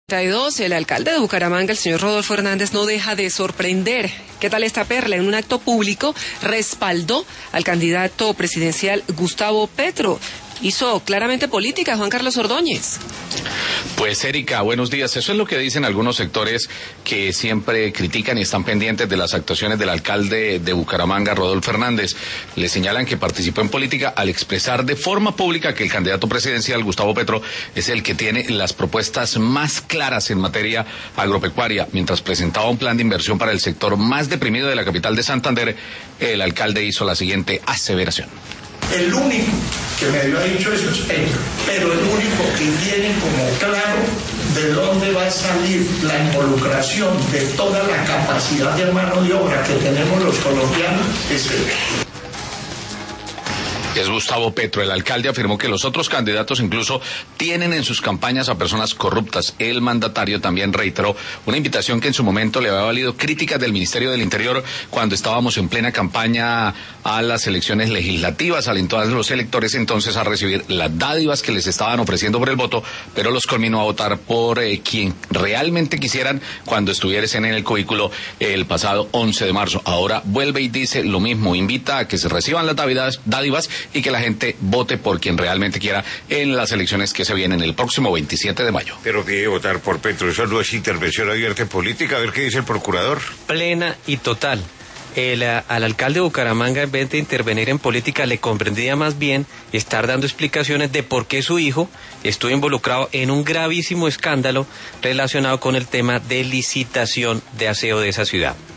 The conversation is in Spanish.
El alcalde de Bucaramanga, el señor Rodolfo Hernández, no deja de sorprender. ¿Qué tal esta perla? En un acto público respaldó al candidato presidencial Gustavo Petro. Hizo claramente política Juan Carlos Ordóñez. Pues Erika, buenos días. Eso es lo que dicen algunos sectores que siempre critican y están pendientes de las actuaciones del alcalde de Bucaramanga, Rodolfo Hernández. Le señalan que participó en política al expresar de forma pública que el candidato presidencial, Gustavo Petro, es el que tiene las propuestas más claras en materia agropecuaria. Mientras presentaba un plan de inversión para el sector más deprimido de la capital de Santander, el alcalde hizo la siguiente aseveración. El único que me ha dicho eso es Petro, pero el único que tiene como claro de dónde va a salir la involucración de toda la capacidad de mano de obra que tenemos los colombianos es él. Es Gustavo Petro. El alcalde afirmó que los otros candidatos incluso tienen en sus campañas a personas corruptas. El mandatario también reiteró una invitación que en su momento le había valido críticas del Ministerio del Interior cuando estábamos en plena campaña a las elecciones legislativas. Alentó a los electores entonces a recibir las dádivas que les estaban ofreciendo por el voto, pero los conminó a votar por quien realmente quisieran cuando estuviesen en el cubículo el pasado 11 de marzo. Ahora vuelve y dice lo mismo, invita a que se reciban las dádivas y que la gente vote por quien realmente quiera en las elecciones que se vienen el próximo 27 de mayo. Pero que votar por Petro, eso no es intervención abierta en política. A ver qué dice el procurador. Plena y total. Al alcalde de Bucaramanga, en vez de intervenir en política, le comprendía más bien estar dando explicaciones de por qué su hijo estuvo involucrado en un gravísimo escándalo relacionado con el tema de licitación de aseo de esa ciudad.